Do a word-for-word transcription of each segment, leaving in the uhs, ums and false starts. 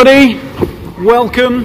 Everybody, welcome.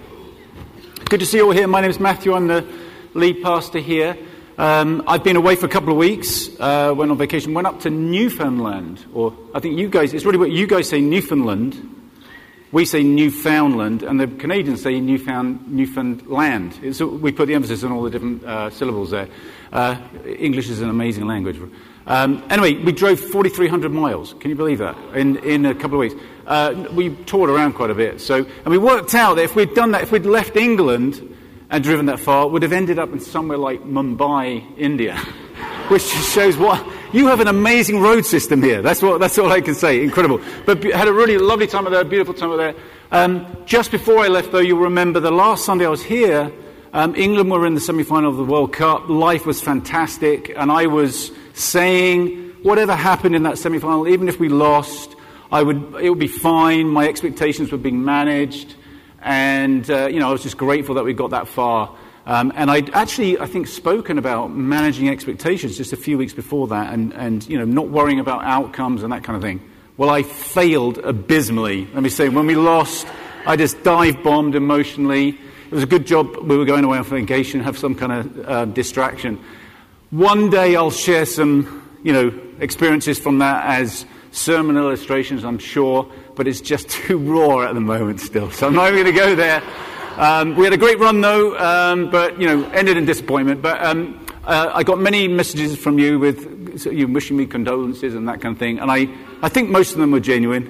Good to see you all here. My name is Matthew. I'm the lead pastor here. Um, I've been away for a couple of weeks. Uh, went on vacation. Went up to Newfoundland, or I think you guys. It's really what you guys say, Newfoundland. We say Newfoundland, and the Canadians say Newfound Newfoundland. It's, we put the emphasis on all the different uh, syllables there. Uh, English is an amazing language. Um, anyway, we drove forty-three hundred miles. Can you believe that? In in a couple of weeks. Uh, we toured around quite a bit. So, and we worked out that if we'd done that, if we'd left England and driven that far, we'd have ended up in somewhere like Mumbai, India, which just shows what you have an amazing road system here. That's what that's all I can say. Incredible. But had a really lovely time there, beautiful time there. Um, just before I left, though, you'll remember the last Sunday I was here. Um, England were in the semi-final of the World Cup. Life was fantastic, and I was saying, whatever happened in that semi-final, even if we lost, I would it would be fine. My expectations were being managed, and uh, you know I was just grateful that we got that far. Um, and I'd actually, I think, spoken about managing expectations just a few weeks before that, and and you know not worrying about outcomes and that kind of thing. Well, I failed abysmally. Let me say, when we lost, I just dive bombed emotionally. It was a good job we were going away on vacation, have some kind of uh, distraction. One day I'll share some, you know, experiences from that as sermon illustrations, I'm sure, but it's just too raw at the moment still. So I'm not even going to go there. Um, we had a great run though, um, but, you know, ended in disappointment. But um, uh, I got many messages from you with so you wishing me condolences and that kind of thing. And I, I think most of them were genuine.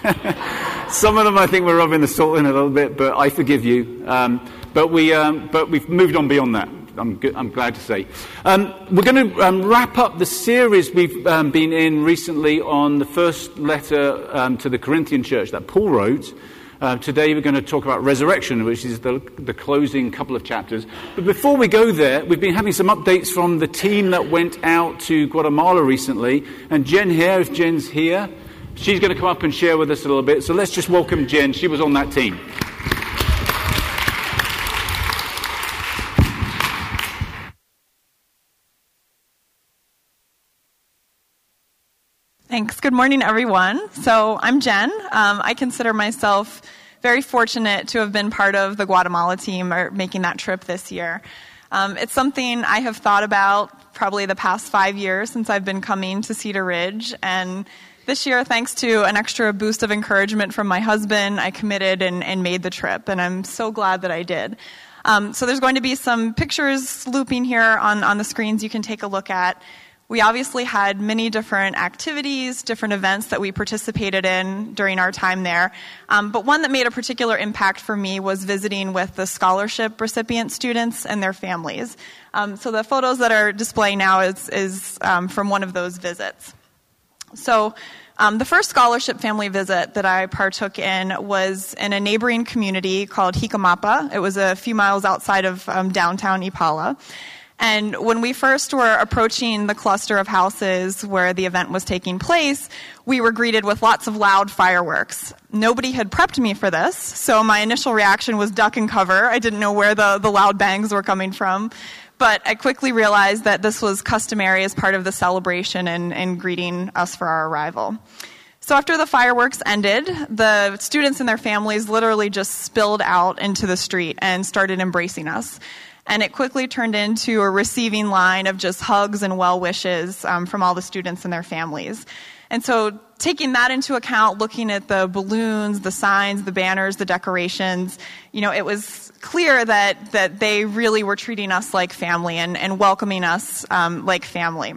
Some of them I think were rubbing the salt in a little bit, but I forgive you. Um, but, we, um, but we've moved on beyond that. I'm, good, I'm glad to say. Um, we're going to um, wrap up the series we've um, been in recently on the first letter um, to the Corinthian church that Paul wrote. Uh, today we're going to talk about resurrection, which is the, the closing couple of chapters. But before we go there, we've been having some updates from the team that went out to Guatemala recently. And Jen here, if Jen's here, she's going to come up and share with us a little bit. So let's just welcome Jen. She was on that team. Thanks. Good morning, everyone. So I'm Jen. Um, I consider myself very fortunate to have been part of the Guatemala team or making that trip this year. Um, it's something I have thought about probably the past five years since I've been coming to Cedar Ridge. And this year, thanks to an extra boost of encouragement from my husband, I committed and, and made the trip. And I'm so glad that I did. Um, so there's going to be some pictures looping here on, on the screens you can take a look at. We obviously had many different activities, different events that we participated in during our time there. Um, but one that made a particular impact for me was visiting with the scholarship recipient students and their families. Um, so the photos that are displaying now is, is um, from one of those visits. So um, the first scholarship family visit that I partook in was in a neighboring community called Jicamapa. It was a few miles outside of um, downtown Ipala. And when we first were approaching the cluster of houses where the event was taking place, we were greeted with lots of loud fireworks. Nobody had prepped me for this, so my initial reaction was duck and cover. I didn't know where the, the loud bangs were coming from. But I quickly realized that this was customary as part of the celebration and, and greeting us for our arrival. So after the fireworks ended, the students and their families literally just spilled out into the street and started embracing us. And it quickly turned into a receiving line of just hugs and well wishes um, from all the students and their families. And so taking that into account, looking at the balloons, the signs, the banners, the decorations, you know, it was clear that, that they really were treating us like family and, and welcoming us um, like family.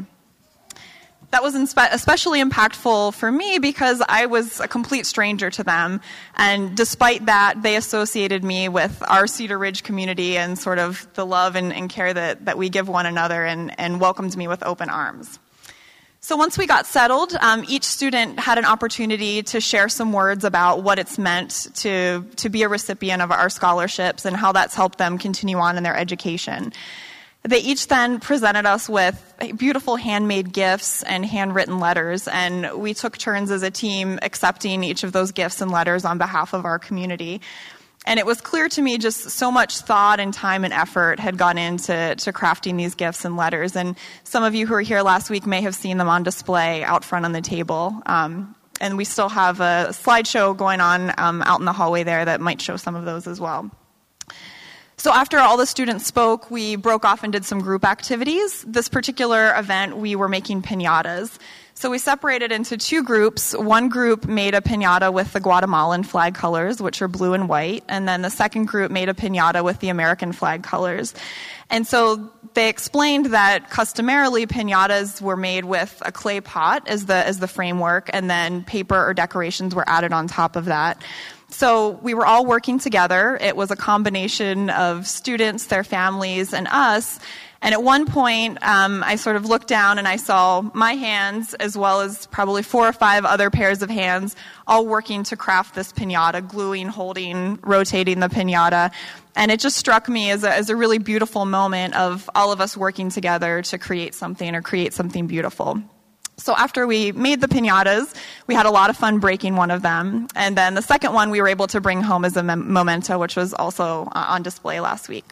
That was inspe- especially impactful for me because I was a complete stranger to them. And despite that, they associated me with our Cedar Ridge community and sort of the love and, and care that, that we give one another and, and welcomed me with open arms. So once we got settled, um, each student had an opportunity to share some words about what it's meant to, to be a recipient of our scholarships and how that's helped them continue on in their education. They each then presented us with beautiful handmade gifts and handwritten letters, and we took turns as a team accepting each of those gifts and letters on behalf of our community. And it was clear to me just so much thought and time and effort had gone into to crafting these gifts and letters. And some of you who were here last week may have seen them on display out front on the table. Um, And we still have a slideshow going on um, out in the hallway there that might show some of those as well. So after all the students spoke, we broke off and did some group activities. This particular event, we were making piñatas. So we separated into two groups. One group made a piñata with the Guatemalan flag colors, which are blue and white, and then the second group made a piñata with the American flag colors. And so they explained that customarily piñatas were made with a clay pot as the as the framework, and then paper or decorations were added on top of that. So we were all working together. It was a combination of students, their families, and us. And at one point, um, I sort of looked down and I saw my hands, as well as probably four or five other pairs of hands, all working to craft this piñata, gluing, holding, rotating the piñata. And it just struck me as a, as a really beautiful moment of all of us working together to create something or create something beautiful. So after we made the piñatas, we had a lot of fun breaking one of them. And then the second one we were able to bring home as a mem- memento, which was also uh, on display last week.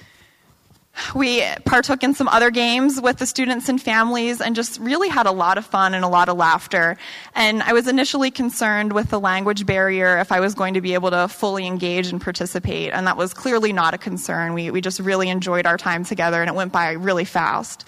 We partook in some other games with the students and families and just really had a lot of fun and a lot of laughter. And I was initially concerned with the language barrier, if I was going to be able to fully engage and participate. And that was clearly not a concern. We, we just really enjoyed our time together, and it went by really fast.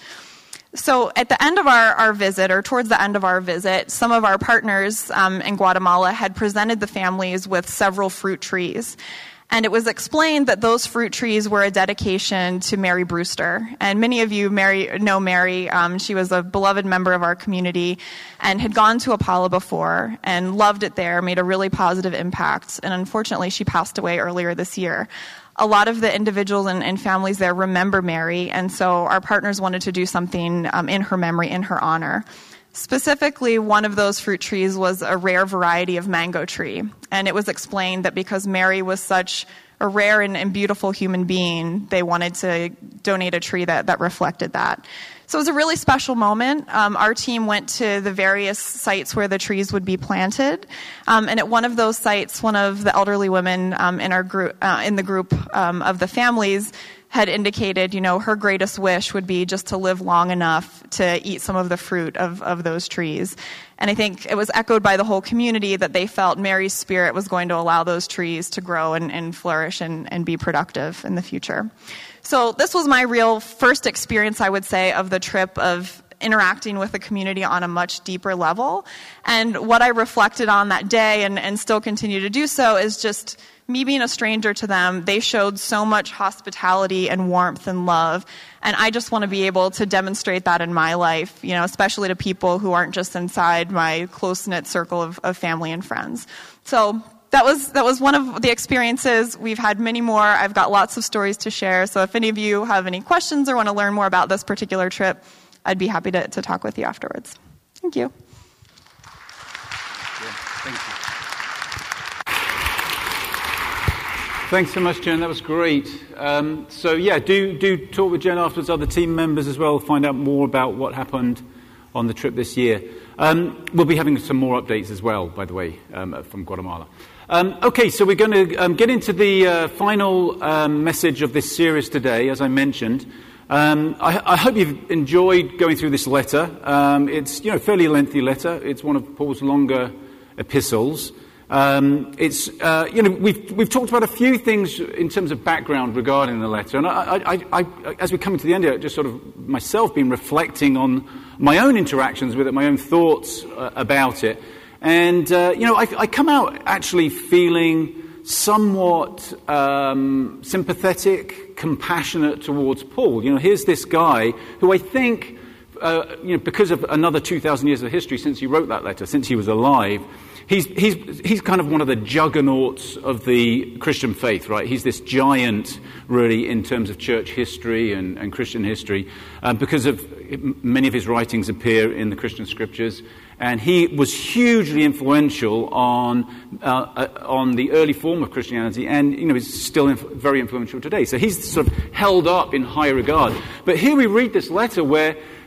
So at the end of our, our visit, or towards the end of our visit, some of our partners um, in Guatemala had presented the families with several fruit trees. And it was explained that those fruit trees were a dedication to Mary Brewster. And many of you Mary, know Mary. Um, she was a beloved member of our community and had gone to Apala before and loved it there, made a really positive impact. And unfortunately, she passed away earlier this year. A lot of the individuals and, and families there remember Mary, and so our partners wanted to do something um, in her memory, in her honor. Specifically, one of those fruit trees was a rare variety of mango tree, and it was explained that because Mary was such a rare and, and beautiful human being, they wanted to donate a tree that, that reflected that. So it was a really special moment. Um, our team went to the various sites where the trees would be planted, um, and at one of those sites, one of the elderly women um, in our group, uh, in the group um, of the families, had indicated, you know, her greatest wish would be just to live long enough to eat some of the fruit of, of those trees. And I think it was echoed by the whole community that they felt Mary's spirit was going to allow those trees to grow and, and flourish and, and be productive in the future. So this was my real first experience, I would say, of the trip, of interacting with the community on a much deeper level. And what I reflected on that day, and, and still continue to do so, is just me being a stranger to them. They showed so much hospitality and warmth and love. And I just want to be able to demonstrate that in my life, you know, especially to people who aren't just inside my close-knit circle of, of family and friends. So that was that was one of the experiences. We've had many more. I've got lots of stories to share. So if any of you have any questions or want to learn more about this particular trip, I'd be happy to, to talk with you afterwards. Thank you. Yeah, thank you. Thanks so much, Jen. That was great. Um, so, yeah, do do talk with Jen afterwards, other team members as well, find out more about what happened on the trip this year. Um, we'll be having some more updates as well, by the way, um, from Guatemala. Um, okay, so we're going to um, get into the uh, final um, message of this series today, as I mentioned. Um, I, I hope you've enjoyed going through this letter. Um, it's, you know, a fairly lengthy letter. It's one of Paul's longer epistles. Um, it's, uh, you know, we've we've talked about a few things in terms of background regarding the letter, and I, I, I, I as we're coming to the end of it, just sort of myself been reflecting on my own interactions with it, my own thoughts uh, about it, and uh, you know, I, I come out actually feeling somewhat um, sympathetic, compassionate towards Paul. You know, here's this guy who I think, uh, you know, because of another two thousand years of history since he wrote that letter, since he was alive. He's, he's, he's kind of one of the juggernauts of the Christian faith, right? He's this giant, really, in terms of church history and, and Christian history, uh, because of many of his writings appear in the Christian scriptures. And he was hugely influential on uh, on the early form of Christianity, and, you know, is still inf- very influential today. So he's sort of held up in high regard. But here we read this letter where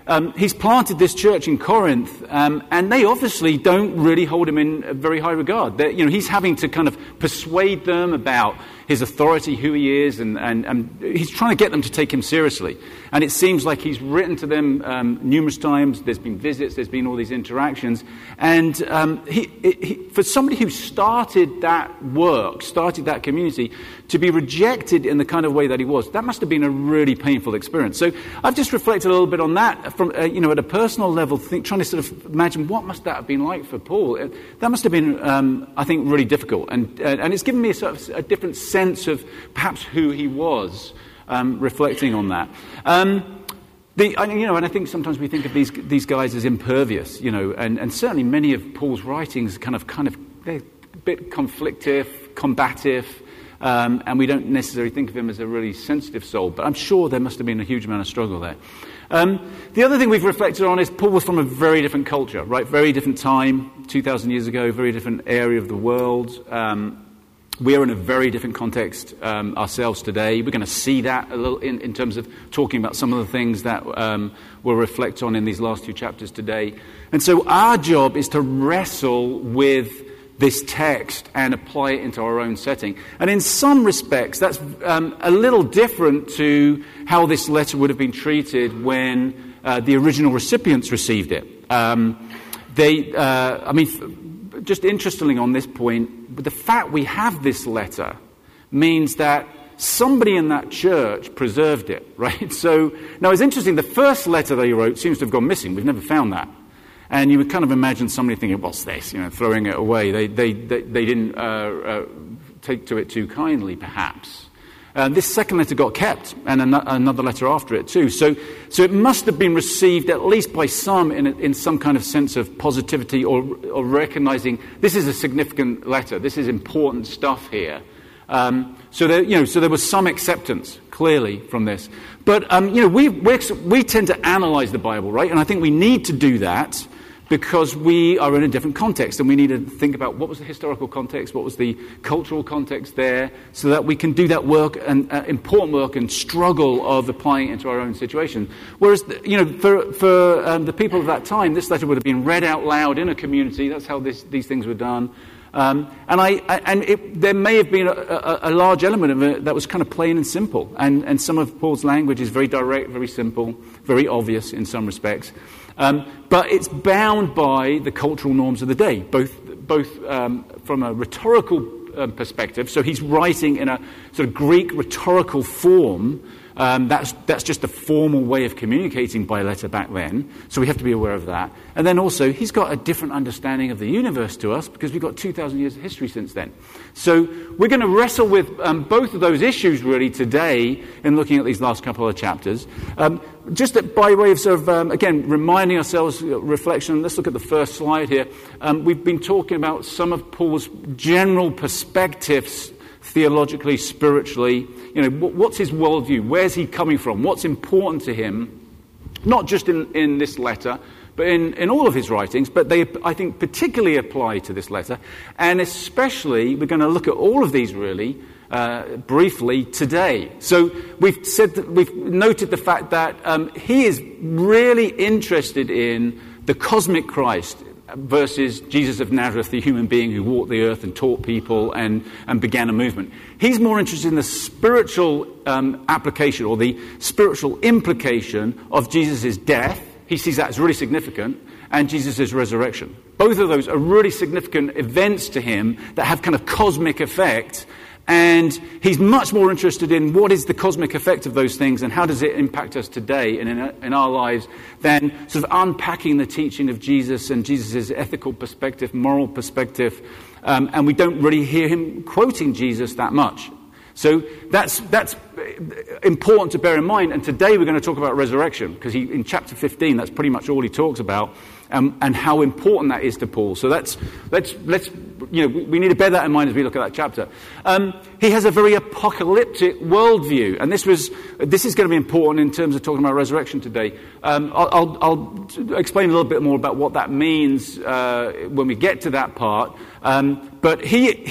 um, he's planted this church in Corinth, um, and they obviously don't really hold him in a very high regard. They're, you know, he's having to kind of persuade them about his authority, who he is, and, and, and he's trying to get them to take him seriously. And it seems like he's written to them um, numerous times. There's been visits, there's been all these interactions. And um, he, he, for somebody who started that work, started that community, to be rejected in the kind of way that he was, that must have been a really painful experience. So I've just reflected a little bit on that from, uh, you know, at a personal level, think, trying to sort of imagine what must that have been like for Paul. It, that must have been, um, I think, really difficult. And, uh, and it's given me a sort of a different sense of perhaps who he was, um, reflecting on that. Um, the, you know, and I think sometimes we think of these these guys as impervious, you know, and, and certainly many of Paul's writings kind of kind of they're a bit conflictive, combative, um, and we don't necessarily think of him as a really sensitive soul. But I'm sure there must have been a huge amount of struggle there. Um, the other thing we've reflected on is Paul was from a very different culture, right? Very different time, two thousand years ago, very different area of the world. Um, We are in a very different context um, ourselves today. We're going to see that a little in, in terms of talking about some of the things that um, we'll reflect on in these last two chapters today. And so our job is to wrestle with this text and apply it into our own setting. And in some respects, that's um, a little different to how this letter would have been treated when uh, the original recipients received it. Um, they, uh, I mean... F- Just interestingly on this point, the fact we have this letter means that somebody in that church preserved it, right? So, now it's interesting, the first letter that he wrote seems to have gone missing. We've never found that. And you would kind of imagine somebody thinking, what's this? You know, throwing it away. They they they, they didn't uh, uh, take to it too kindly, perhaps. Uh, this second letter got kept, and an- another letter after it too. So, so it must have been received at least by some in, a, in some kind of sense of positivity, or, or recognizing this is a significant letter. This is important stuff here. Um, so there, you know, so there was some acceptance clearly from this. But um, you know, we we tend to analyze the Bible, right? And I think we need to do that, because we are in a different context, and we need to think about what was the historical context, what was the cultural context there, so that we can do that work, and uh, important work and struggle of applying it into our own situation. Whereas, you know, for for um, the people of that time, this letter would have been read out loud in a community. That's how this, these things were done. Um, and I, I and it, there may have been a, a, a large element of it that was kind of plain and simple. And, and some of Paul's language is very direct, very simple, very obvious in some respects. Um, but it's bound by the cultural norms of the day, both both um, from a rhetorical uh, perspective. So he's writing in a sort of Greek rhetorical form. Um, that's that's just a formal way of communicating by letter back then. So we have to be aware of that. And then also, he's got a different understanding of the universe to us, because we've got two thousand years of history since then. So we're going to wrestle with um, both of those issues really today in looking at these last couple of chapters. Um, just by way of sort of, um, again, reminding ourselves, uh, reflection, let's look at the first slide here. Um, we've been talking about some of Paul's general perspectives, theologically, spiritually. You know, what's his worldview? Where's he coming from? What's important to him? Not just in, in this letter, but in, in all of his writings. But they, I think, particularly apply to this letter. And especially, we're going to look at all of these really uh, briefly today. So we've said that we've noted the fact that um, he is really interested in the cosmic Christ versus Jesus of Nazareth, the human being who walked the earth and taught people and, and began a movement. He's more interested in the spiritual um, application, or the spiritual implication of Jesus' death. He sees that as really significant, and Jesus' resurrection. Both of those are really significant events to him that have kind of cosmic effect. And he's much more interested in what is the cosmic effect of those things and how does it impact us today and in, in our lives, than sort of unpacking the teaching of Jesus and Jesus' ethical perspective, moral perspective. Um, and we don't really hear him quoting Jesus that much. So that's that's important to bear in mind. And today we're going to talk about resurrection, because he, in chapter fifteen, that's pretty much all he talks about, um, and how important that is to Paul. So that's let's let's you know we, we need to bear that in mind as we look at that chapter. Um, he has a very apocalyptic worldview, and this was this is going to be important in terms of talking about resurrection today. Um, I'll, I'll, I'll explain a little bit more about what that means uh, when we get to that part. Um, but he he.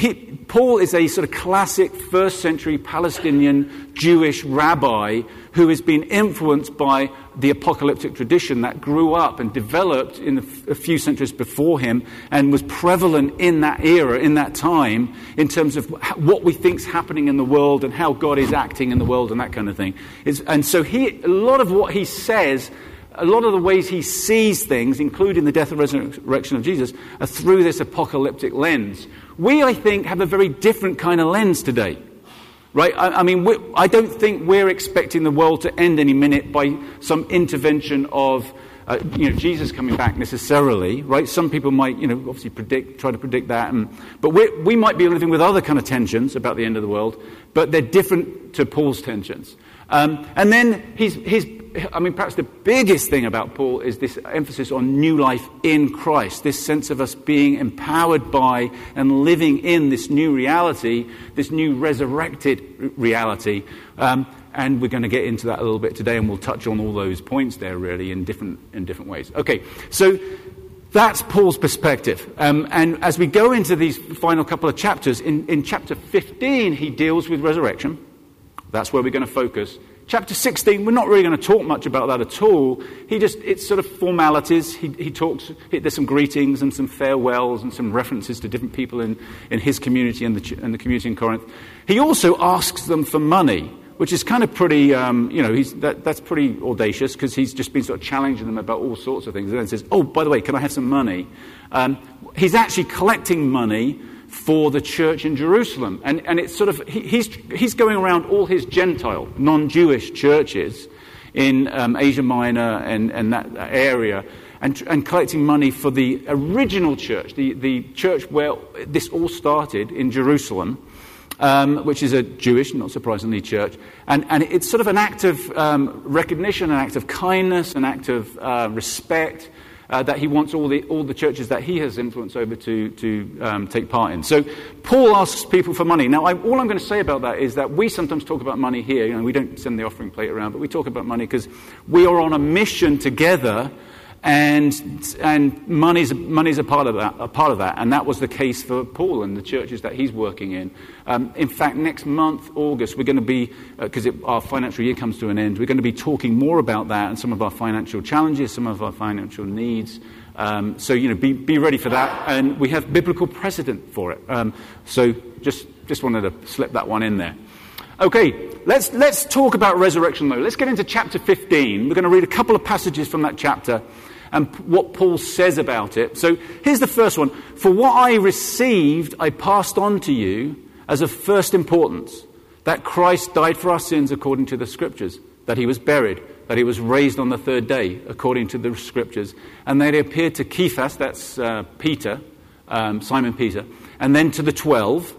Paul is a sort of classic first century Palestinian Jewish rabbi who has been influenced by the apocalyptic tradition that grew up and developed in a few centuries before him and was prevalent in that era, in that time, in terms of what we think is happening in the world and how God is acting in the world and that kind of thing. It's, and so he, a lot of what he says, a lot of the ways he sees things, including the death and resurrection of Jesus, are through this apocalyptic lens. We, I think, have a very different kind of lens today. Right? I, I mean, we, I don't think we're expecting the world to end any minute by some intervention of, uh, you know, Jesus coming back necessarily. Right? Some people might, you know, obviously predict, try to predict that, and, but we we might be living with other kind of tensions about the end of the world, but they're different to Paul's tensions. Um, and then he's he's. I mean, perhaps the biggest thing about Paul is this emphasis on new life in Christ, this sense of us being empowered by and living in this new reality, this new resurrected reality. Um, and we're going to get into that a little bit today, and we'll touch on all those points there, really, in different in different ways. Okay, so that's Paul's perspective. Um, and as we go into these final couple of chapters, in, in chapter fifteen, he deals with resurrection. That's where we're going to focus. Chapter sixteen, we're not really going to talk much about that at all. He just, it's sort of formalities. He, he talks, there's some greetings and some farewells and some references to different people in, in his community and the, and the community in Corinth. He also asks them for money, which is kind of pretty, um, you know, he's, that, that's pretty audacious because he's just been sort of challenging them about all sorts of things. And then says, oh, by the way, can I have some money? Um, he's actually collecting money for the church in Jerusalem. And, and it's sort of, he, he's, he's going around all his Gentile, non-Jewish churches in um, Asia Minor and, and that area and, and collecting money for the original church, the, the church where this all started in Jerusalem, um, which is a Jewish, not surprisingly, church. And, and it's sort of an act of um, recognition, an act of kindness, an act of uh, respect, Uh, that he wants all the all the churches that he has influence over to to um, take part in. So Paul asks people for money. Now, I, all I'm going to say about that is that we sometimes talk about money here. You know, we don't send the offering plate around, but we talk about money because we are on a mission together, and and money's money's a part of that. A part of that, and that was the case for Paul and the churches that he's working in. Um, in fact, next month, August, we're going to be, because uh, our financial year comes to an end, we're going to be talking more about that and some of our financial challenges, some of our financial needs. Um, so, you know, be, be ready for that. And we have biblical precedent for it. Um, so just, just wanted to slip that one in there. Okay, let's, let's talk about resurrection, though. Let's get into chapter fifteen. We're going to read a couple of passages from that chapter and what Paul says about it. So here's the first one. For what I received, I passed on to you as of first importance, that Christ died for our sins according to the Scriptures, that he was buried, that he was raised on the third day according to the Scriptures, and that he appeared to Cephas, that's uh, Peter, um, Simon Peter, and then to the twelve.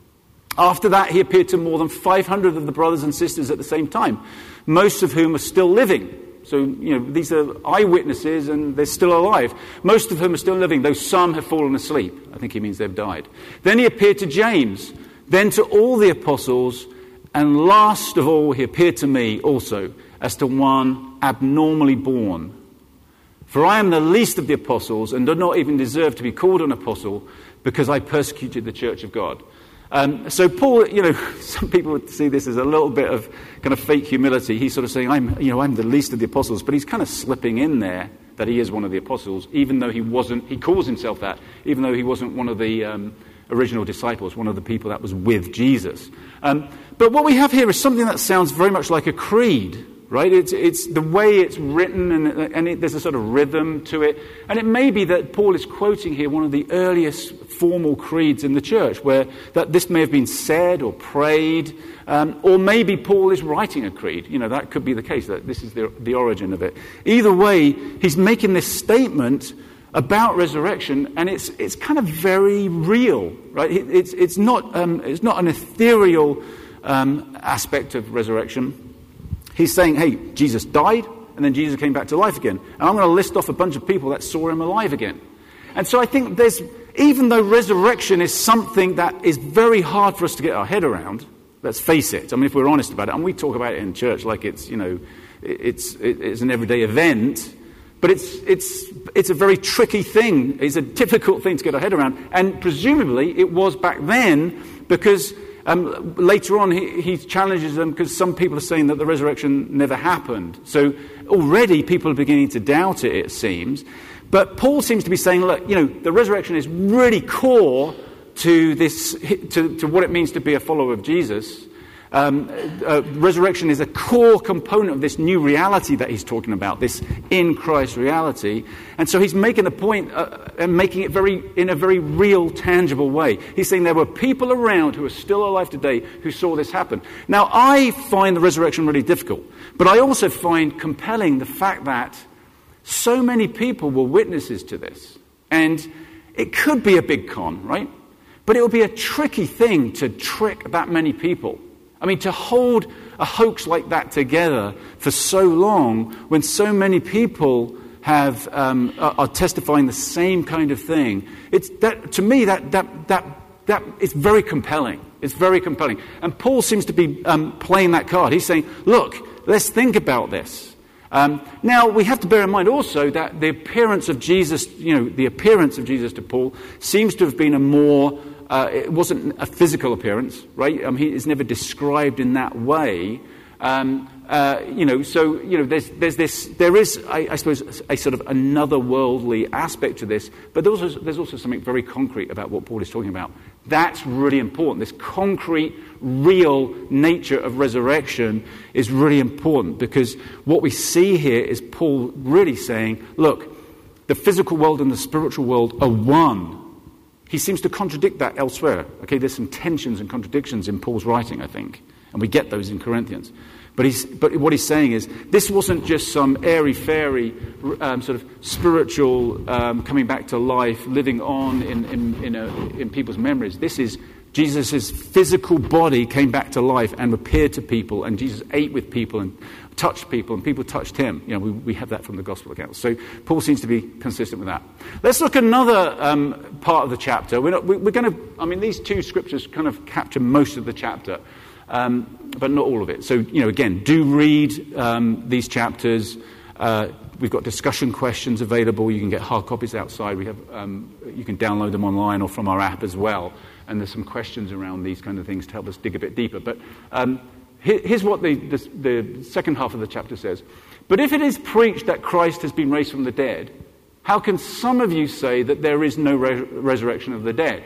After that, he appeared to more than five hundred of the brothers and sisters at the same time, most of whom are still living. So, you know, these are eyewitnesses and they're still alive. Most of whom are still living, though some have fallen asleep. I think he means they've died. Then he appeared to James, then to all the apostles, and last of all he appeared to me also as to one abnormally born. For I am the least of the apostles and do not even deserve to be called an apostle because I persecuted the church of God. Um, so Paul, you know, some people would see this as a little bit of kind of fake humility. He's sort of saying, I'm, you know, I'm the least of the apostles, but he's kind of slipping in there that he is one of the apostles, even though he wasn't, he calls himself that, even though he wasn't one of the um, original disciples, one of the people that was with Jesus. Um, but what we have here is something that sounds very much like a creed, right? It's, it's the way it's written, and, and it, there's a sort of rhythm to it. And it may be that Paul is quoting here one of the earliest formal creeds in the church, where that this may have been said or prayed, um, or maybe Paul is writing a creed. You know, that could be the case, that this is the, the origin of it. Either way, he's making this statement about resurrection, and it's it's kind of very real, right? It, it's it's not um, it's not an ethereal um, aspect of resurrection. He's saying, hey, Jesus died, and then Jesus came back to life again. And I'm going to list off a bunch of people that saw him alive again. And so I think there's, even though resurrection is something that is very hard for us to get our head around, let's face it. I mean, if we're honest about it, and we talk about it in church like it's, you know, it's, it's an everyday event, But it's it's it's a very tricky thing. It's a difficult thing to get our head around. And presumably it was back then, because um, later on he, he challenges them, because some people are saying that the resurrection never happened. So already people are beginning to doubt it, it seems. But Paul seems to be saying, look, you know, the resurrection is really core to this, to, to what it means to be a follower of Jesus. Um, uh, resurrection is a core component of this new reality that he's talking about, this in Christ reality. And so he's making the point uh, and making it very in a very real, tangible way. He's saying there were people around who are still alive today who saw this happen. Now, I find the resurrection really difficult, but I also find compelling the fact that so many people were witnesses to this. And it could be a big con, right? But it would be a tricky thing to trick that many people. I mean, to hold a hoax like that together for so long, when so many people have um, are, are testifying the same kind of thing, it's that to me that that that that is very compelling. It's very compelling, and Paul seems to be um, playing that card. He's saying, "Look, let's think about this." Um, now we have to bear in mind also that the appearance of Jesus, you know, the appearance of Jesus to Paul seems to have been a more Uh, it wasn't a physical appearance, right? Um, he is never described in that way. Um, uh, you know, so you know, there's there's this, there is, I, I suppose, a sort of another worldly aspect to this, but there's also, there's also something very concrete about what Paul is talking about. That's really important. This concrete, real nature of resurrection is really important, because what we see here is Paul really saying, look, the physical world and the spiritual world are one. He seems to contradict that elsewhere. Okay, there's some tensions and contradictions in Paul's writing, I think, and we get those in Corinthians. But he's, but what he's saying is, this wasn't just some airy-fairy um, sort of spiritual um, coming back to life, living on in in in, a, in people's memories. This is Jesus' physical body came back to life and appeared to people, and Jesus ate with people and touched people, and people touched him. You know, we, we have that from the gospel accounts. So Paul seems to be consistent with that. Let's look at another um, part of the chapter. We're, not, we, we're going to, I mean, these two scriptures kind of capture most of the chapter, um, but not all of it. So, you know, again, do read um, these chapters. Uh, we've got discussion questions available. You can get hard copies outside. We have, um, you can download them online or from our app as well. And there's some questions around these kind of things to help us dig a bit deeper. But um, here's what the, the, the second half of the chapter says. But if it is preached that Christ has been raised from the dead, how can some of you say that there is no re- resurrection of the dead?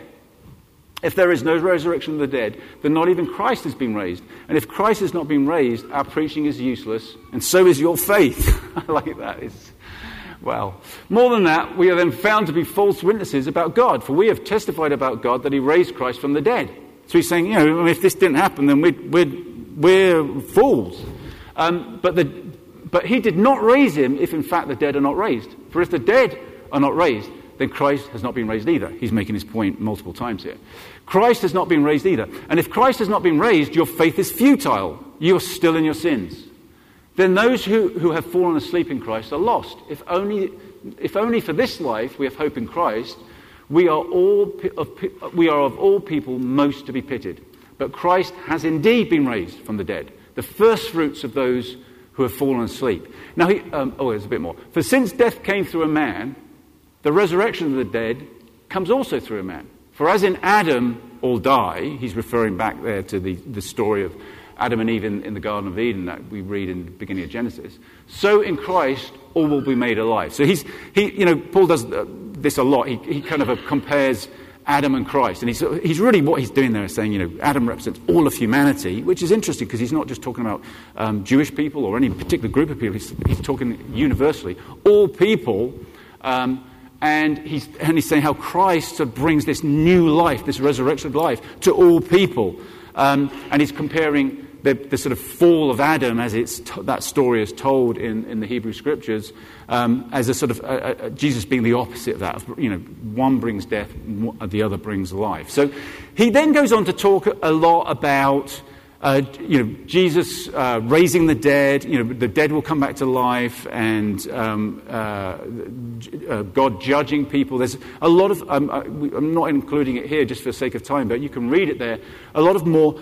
If there is no resurrection of the dead, then not even Christ has been raised. And if Christ has not been raised, our preaching is useless, and so is your faith. I like that. It's, well, more than that, we are then found to be false witnesses about God, for we have testified about God that he raised Christ from the dead. So he's saying, you know, if this didn't happen, then we're, we're, we're fools. Um, but, the, but he did not raise him if in fact the dead are not raised. For if the dead are not raised, then Christ has not been raised either. He's making his point multiple times here. Christ has not been raised either. And if Christ has not been raised, your faith is futile. You are still in your sins. Then those who, who have fallen asleep in Christ are lost. If only, if only for this life we have hope in Christ, we are all of, we are of all people most to be pitied. But Christ has indeed been raised from the dead, the first fruits of those who have fallen asleep. Now, he, um, oh, there's a bit more. For since death came through a man, the resurrection of the dead comes also through a man. For as in Adam all die, he's referring back there to the, the story of Adam and Eve in, in the Garden of Eden that we read in the beginning of Genesis. So in Christ, all will be made alive. So he's, he, you know, Paul does this a lot. He, he kind of compares Adam and Christ. And he's, he's really, what he's doing there is saying, you know, Adam represents all of humanity, which is interesting because he's not just talking about um, Jewish people or any particular group of people. He's, he's talking universally. All people, um, and he's, and he's saying how Christ sort of brings this new life, this resurrection of life to all people. Um, and he's comparing the, the sort of fall of Adam, as it's t- that story is told in, in the Hebrew Scriptures, um, as a sort of uh, uh, Jesus being the opposite of that. You know, one brings death, the other brings life. So he then goes on to talk a lot about uh, you know Jesus uh, raising the dead. You know, the dead will come back to life, and um, uh, uh, God judging people. There's a lot of, um, I'm not including it here just for the sake of time, but you can read it there. A lot of more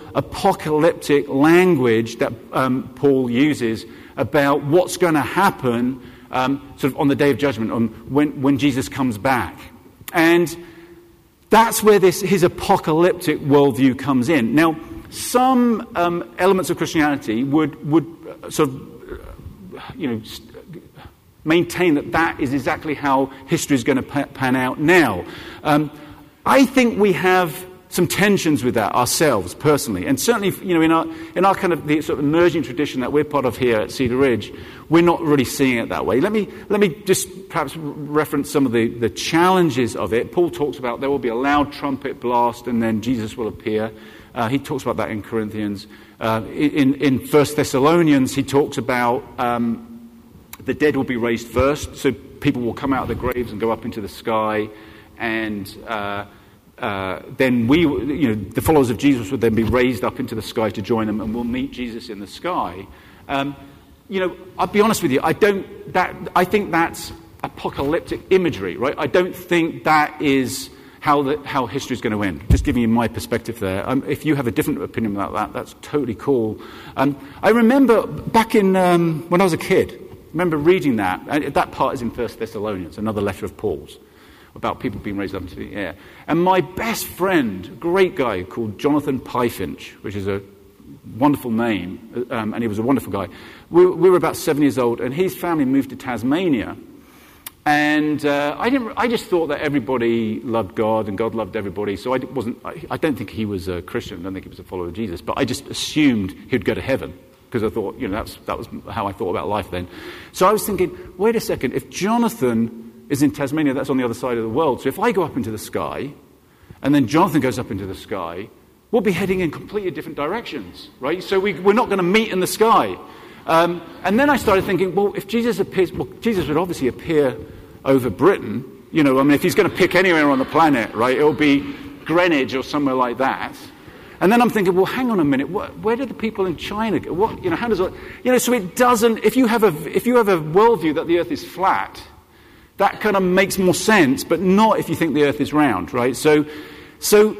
apocalyptic language that um, Paul uses about what's going to happen um, sort of on the day of judgment, on when, when Jesus comes back. And that's where this his apocalyptic worldview comes in. Now, some um, elements of Christianity would would sort of, you know, maintain that that is exactly how history is going to pan out now. Um, I think we have some tensions with that ourselves personally, and certainly, you know, in our in our kind of the sort of emerging tradition that we're part of here at Cedar Ridge, we're not really seeing it that way. Let me let me just perhaps reference some of the, the challenges of it. Paul talks about there will be a loud trumpet blast, and then Jesus will appear. Uh, he talks about that in Corinthians. Uh, in in First Thessalonians, he talks about um, the dead will be raised first, so people will come out of the graves and go up into the sky, and Uh, Uh, then we, you know, the followers of Jesus would then be raised up into the sky to join them, and we'll meet Jesus in the sky. Um, you know, I'll be honest with you. I don't. That I think that's apocalyptic imagery, right? I don't think that is how the, how history is going to end. Just giving you my perspective there. Um, if you have a different opinion about that, that's totally cool. Um, I remember back in um, when I was a kid. I remember reading that. And that part is in First Thessalonians, another letter of Paul's, about people being raised up into the air. And my best friend, a great guy called Jonathan Pyfinch, which is a wonderful name, um, and he was a wonderful guy. We, we were about seven years old, and his family moved to Tasmania. And uh, I didn't. I just thought that everybody loved God, and God loved everybody. So I wasn't. I, I don't think he was a Christian. I don't think he was a follower of Jesus. But I just assumed he'd go to heaven, because I thought, you know, that's that was how I thought about life then. So I was thinking, wait a second, if Jonathan is in Tasmania, that's on the other side of the world. So if I go up into the sky, and then Jonathan goes up into the sky, we'll be heading in completely different directions, right? So we, we're not going to meet in the sky. Um, and then I started thinking, well, if Jesus appears, well, Jesus would obviously appear over Britain. You know, I mean, if he's going to pick anywhere on the planet, right, it'll be Greenwich or somewhere like that. And then I'm thinking, well, hang on a minute, what, where did the people in China go? What, you know, how does it, you know, so it doesn't, if you have a, if you have a worldview that the earth is flat, that kind of makes more sense, but not if you think the earth is round, right? So, so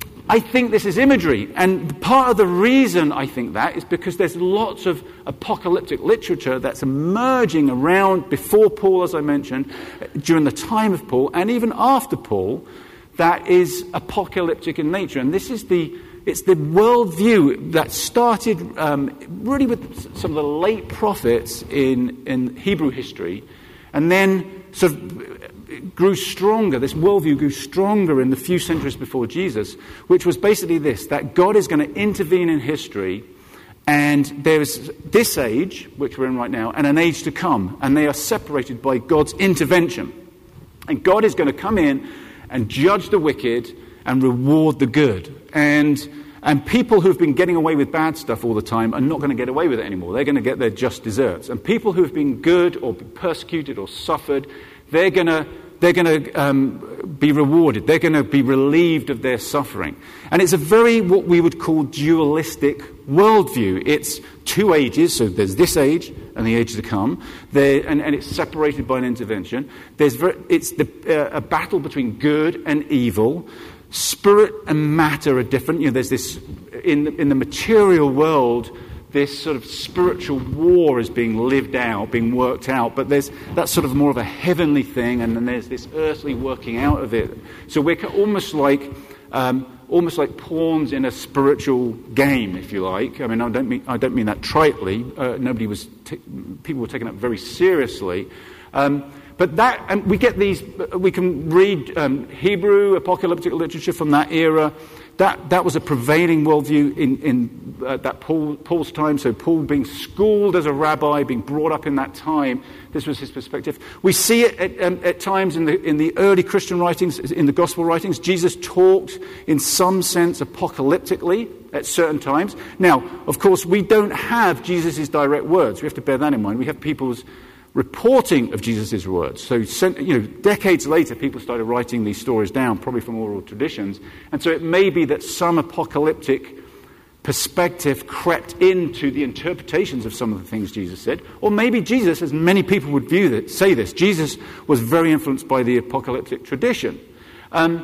I think this is imagery. And part of the reason I think that is because there's lots of apocalyptic literature that's emerging around before Paul, as I mentioned, during the time of Paul, and even after Paul, that is apocalyptic in nature. And this is the, it's the worldview that started um, really with some of the late prophets in, in Hebrew history, and then sort of grew stronger. This worldview grew stronger in the few centuries before Jesus, which was basically this, that God is going to intervene in history, and there's this age, which we're in right now, and an age to come, and they are separated by God's intervention. And God is going to come in and judge the wicked and reward the good. And And people who've been getting away with bad stuff all the time are not going to get away with it anymore. They're going to get their just deserts. And people who have been good or been persecuted or suffered, they're going to they're going to um, be rewarded. They're going to be relieved of their suffering. And it's a very, what we would call, dualistic worldview. It's two ages, so there's this age and the age to come, there, and, and it's separated by an intervention. There's very, it's the, uh, a battle between good and evil. Spirit and matter are different. You know, there's this, in the, in the material world, this sort of spiritual war is being lived out, being worked out, but there's that's sort of more of a heavenly thing, and then there's this earthly working out of it. So we're almost like um, almost like pawns in a spiritual game, if you like. I mean, I don't mean I don't mean that tritely. Uh, nobody was t- people were taking it very seriously. Um, But that, and we get these, we can read um, Hebrew apocalyptic literature from that era. That that was a prevailing worldview in, in uh, that Paul, Paul's time. So Paul being schooled as a rabbi, being brought up in that time, this was his perspective. We see it at, um, at times in the in the early Christian writings, in the gospel writings. Jesus talked in some sense apocalyptically at certain times. Now, of course, we don't have Jesus' direct words. We have to bear that in mind. We have people's reporting of Jesus' words. So, you know, decades later, people started writing these stories down, probably from oral traditions. And so it may be that some apocalyptic perspective crept into the interpretations of some of the things Jesus said. Or maybe Jesus, as many people would view that, say this, Jesus was very influenced by the apocalyptic tradition. Um,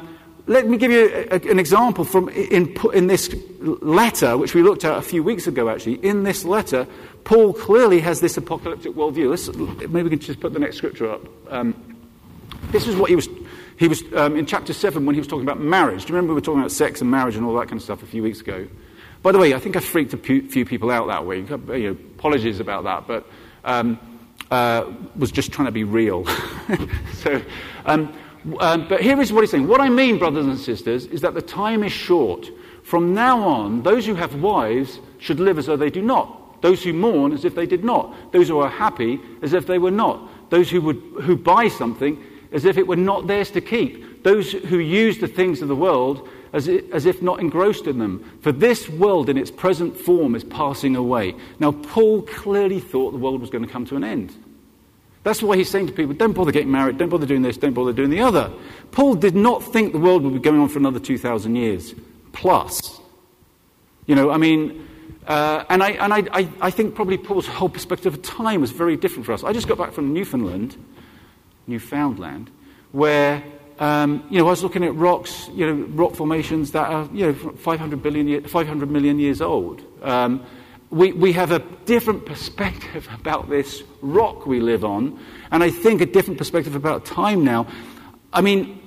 let me give you a, a, an example from in, in this letter, which we looked at a few weeks ago, actually. In this letter, Paul clearly has this apocalyptic worldview. Let's, maybe we can just put the next scripture up. Um, this is what he was... He was um, in chapter seven when he was talking about marriage. Do you remember we were talking about sex and marriage and all that kind of stuff a few weeks ago? By the way, I think I freaked a few people out that way. You know, apologies about that, but um, uh, was just trying to be real. so, um, um, but here is what he's saying. What I mean, brothers and sisters, is that the time is short. From now on, those who have wives should live as though they do not. Those who mourn as if they did not. Those who are happy as if they were not. Those who would who buy something as if it were not theirs to keep. Those who use the things of the world as, it, as if not engrossed in them. For this world in its present form is passing away. Now, Paul clearly thought the world was going to come to an end. That's why he's saying to people, don't bother getting married, don't bother doing this, don't bother doing the other. Paul did not think the world would be going on for another two thousand years plus. You know, I mean, uh, and, I, and I, I, I think probably Paul's whole perspective of time was very different for us. I just got back from Newfoundland, Newfoundland, where, um, you know, I was looking at rocks, you know, rock formations that are, you know, five hundred billion, year, five hundred million years old. Um, we, we have a different perspective about this rock we live on, and I think a different perspective about time now. I mean,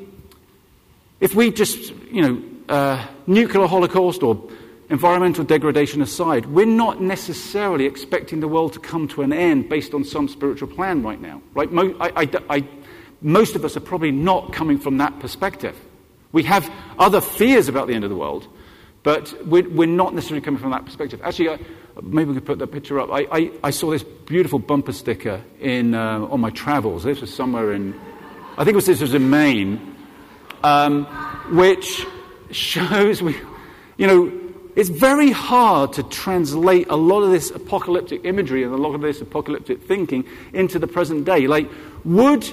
if we just, you know, uh, nuclear holocaust or environmental degradation aside, we're not necessarily expecting the world to come to an end based on some spiritual plan right now. Right? Mo- I, I, I, most of us are probably not coming from that perspective. We have other fears about the end of the world, but we're, we're not necessarily coming from that perspective. Actually, I, maybe we could put that picture up. I, I, I saw this beautiful bumper sticker in uh, on my travels. This was somewhere in, I think it was this was in Maine, um, which shows we, you know, it's very hard to translate a lot of this apocalyptic imagery and a lot of this apocalyptic thinking into the present day. Like, would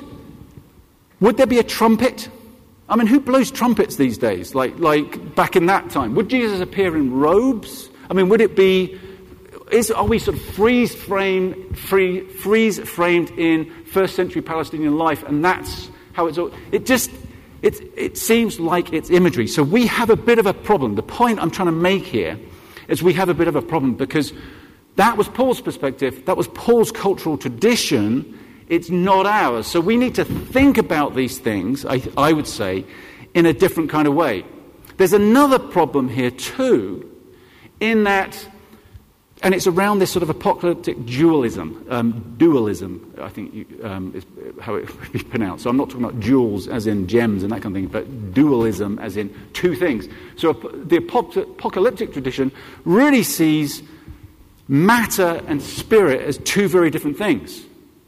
would there be a trumpet? I mean, who blows trumpets these days? Like, like back in that time, would Jesus appear in robes? I mean, would it be? Is are we sort of freeze frame, free, freeze framed in first century Palestinian life, and that's how it's all? It just. It, it seems like it's imagery. So we have a bit of a problem. The point I'm trying to make here is we have a bit of a problem because that was Paul's perspective. That was Paul's cultural tradition. It's not ours. So we need to think about these things, I, I would say, in a different kind of way. There's another problem here too, in that, and it's around this sort of apocalyptic dualism. Um, dualism, I think you, um, is how it would be pronounced. So I'm not talking about jewels as in gems and that kind of thing, but dualism as in two things. So the apocalyptic tradition really sees matter and spirit as two very different things.